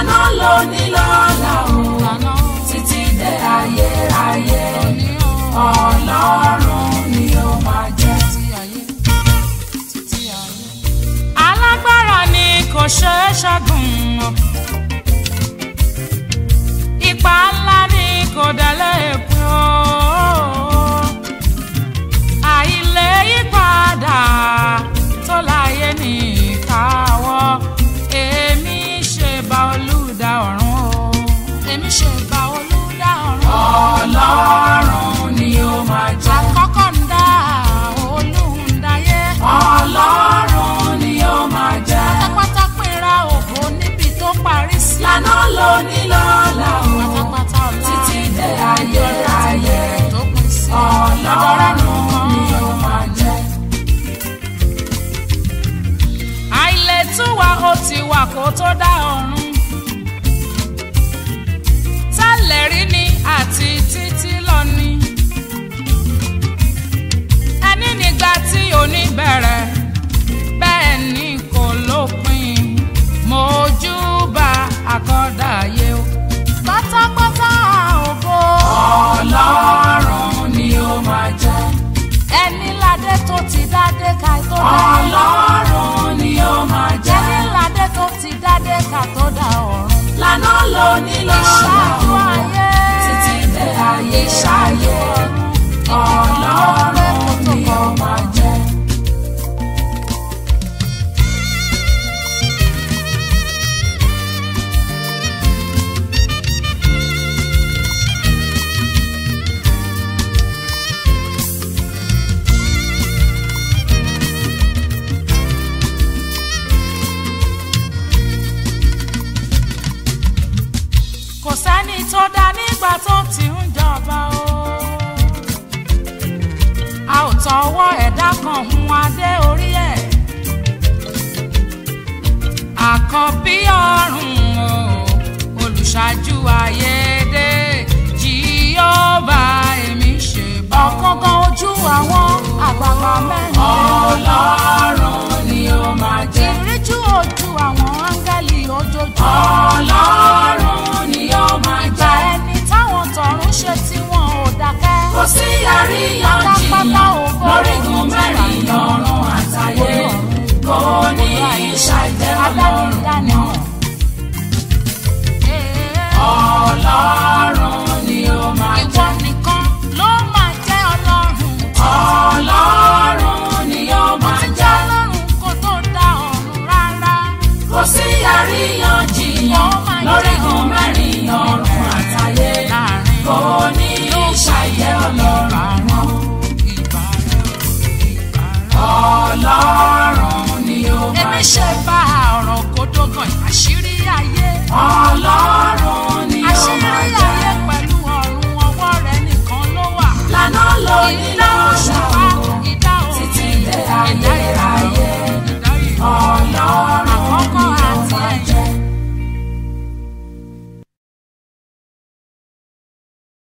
lànà lónìí lọ́la o títí dé ayérayé Ọlọ́run ni ó máa jẹ́. Alágbára ni kò ṣeé ṣẹ́gun, ipa ńlá ni kò délé pín o, àìlè yípadà tó láyé ní ìkáwọ́. Èmi ṣe bá Olùdá ọ̀run o, èmi ṣe bá Olùdá ọ̀run. Ọlọ́run ni ó máa jẹ́. Àkọ́kọ́ ń dá Olùdáyé. Ọlọ́run ni ó máa jẹ́. Pátápátá pínra ògo níbi tó parí sí. Lànà lónìí lọ́la o Pátápátá ọ̀la títí dé ayérayé tó pín sí. Ọlọ́run ni ó máa jẹ́. Àìlétúwà ó ti wà kó tó dá ọ̀run. Tẹ́lẹ̀ rí ni àti títí lọ ni. Ẹni nígbà tí òní bẹ̀rẹ̀ bẹ́ẹ̀ ni kò lópin. Mojúbà àkọ́dàyé o. Pátápátá ògo. Ọlọ́run ni ó máa jẹ́. Ẹni ládé tó ti dádé ká tó dá. Ọlọ́run ni ó máa jẹ́. Ẹni ládé tó ti dádé ká tó dá ọ̀run. Lànà lónìí lọ́la Ìṣáájú o ayé. títí dé ayérayé Ọlọ́run ni ó máa jẹ́. Kò sẹ́ni tó dá nígbà tó ti ń jọba o. A ò tọwọ́ ẹ̀dá kan hun adé orí ẹ̀. Àkọ́bí ọ̀run o, olùṣáájú ayédè, Jèhófà èmi ṣe bá. Ọ̀kánkán ojú àwọn àgbààgbà mẹ́rin. Ọlọ́run ni ó máa jẹ́. Ìríjú ojú àwọn áńgẹ́lì ojoojúmọ́. Ọlọ́run ni ó máa Ìgbà jẹ́. ẹni táwọn tọ̀run ṣe tí wọn ò dákẹ́. Kò sí àríyànjiyàn lórígun mẹ́rin ọ̀run àtayé. Kò ní ìṣàìjẹ́ Ọlọ́run náà. Ọlọ́run ni ó máa Ìwọ jẹ́. nìkan ló máa jẹ́ Ọlọ́run. Ọlọ́run ni ó máa Ti jẹ́ jẹ́. Ọlọ́run kó tó dá ọ̀run rárá. Kò sí àríyànjiyàn lórígun mẹ́rin ọ̀run àtayé. Kò ní ìṣàìjẹ́ Ọlọ́run náà. Ọlọ́run ni ó máa Èmi jẹ́. ṣe bá ọ̀rọ̀ kó dógàn